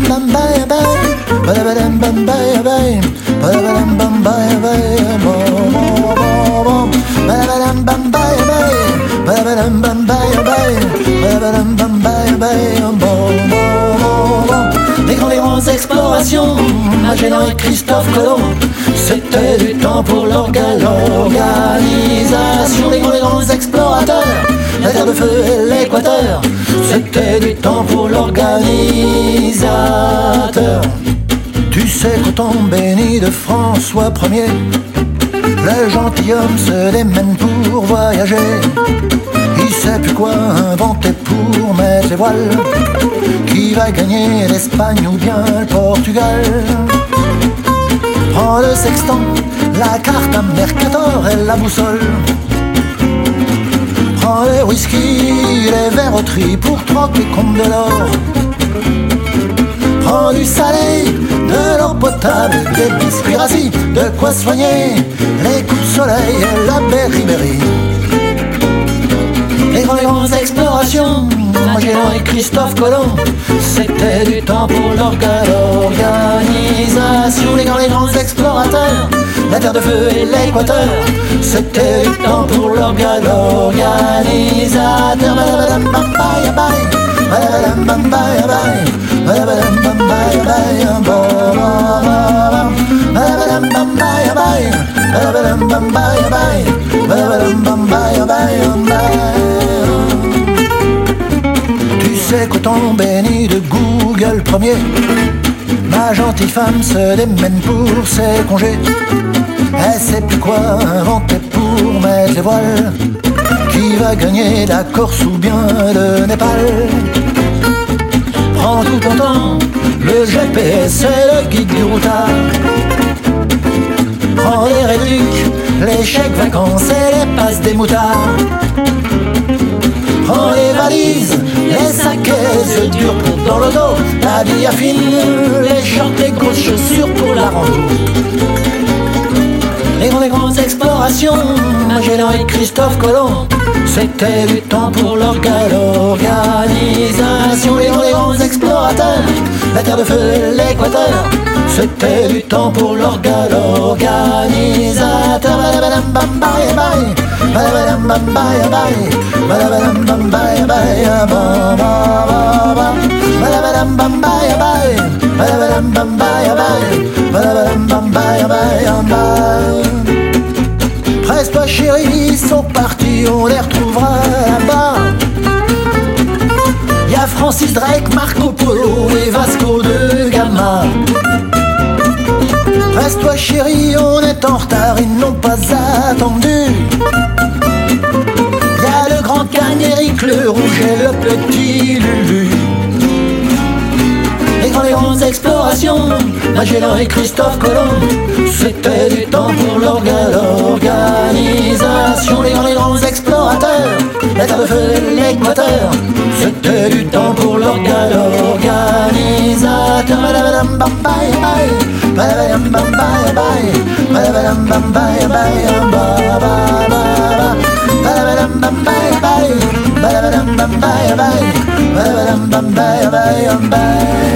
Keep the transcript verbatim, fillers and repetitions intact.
Les grands, les grandes explorations, Magellan et Christophe Colomb, c'était du temps pour l'organisation. Les grands, les grands explorateurs, la terre de feu et l'équateur, c'était du temps pour l'organisateur. Tu sais qu'au temps béni de François Ier, le gentilhomme se démène pour voyager. Il sait plus quoi inventer pour mettre les voiles. Qui va gagner l'Espagne ou bien le Portugal? Prends le sextant, la carte à Mercator et la boussole. Prends les whisky, les verres au tri pour trente comptes de l'or. Prends du salé, de l'eau potable, des biscuits rassis, de quoi soigner les coups de soleil et la beribérie. Les grands, les grandes explorations, Magellan et Christophe Colomb, c'était du temps pour l'organisation. Les grands, les grands explorateurs, la terre de feu et l'équateur, c'était du temps pour l'organisateur. Tu sais qu'au temps béni de Google Premier, ma gentille femme se démène pour ses congés. Elle sait plus quoi inventer pour mettre les voiles. Qui va gagner la Corse ou bien le Népal? Prends tout ton temps, le G P S et le guide du routard. Prends les réducs, les chèques vacances et les passes des moutards. Prends les valises, les sacs et les œufs durs pour dans le dos, la bille à fine, les shorts, les grosses chaussures pour la rando. Les grandes, les grandes explorations, Magellan et Christophe Colomb, c'était du temps pour l'organisation. Les grands, les grands explorateurs, la terre de feu et l'équateur, c'était du temps pour l'organisateur. Presse-toi chérie, ils sont partis, on les retrouvera là-bas. Y'a Francis Drake, Marco Polo et Vasco de Gama. Presse-toi chérie, on est en retard, ils n'ont pas attendu. Y'a le grand Cagne, Eric le Rouge et le petit Lulu. Les grands, les grandes explorations, Magellan et Christophe Colomb, c'était du temps pour l'organisation. Les grands, les grands explorateurs, la terre de feu et l'équateur, c'était du temps pour l'organisateur. Bye.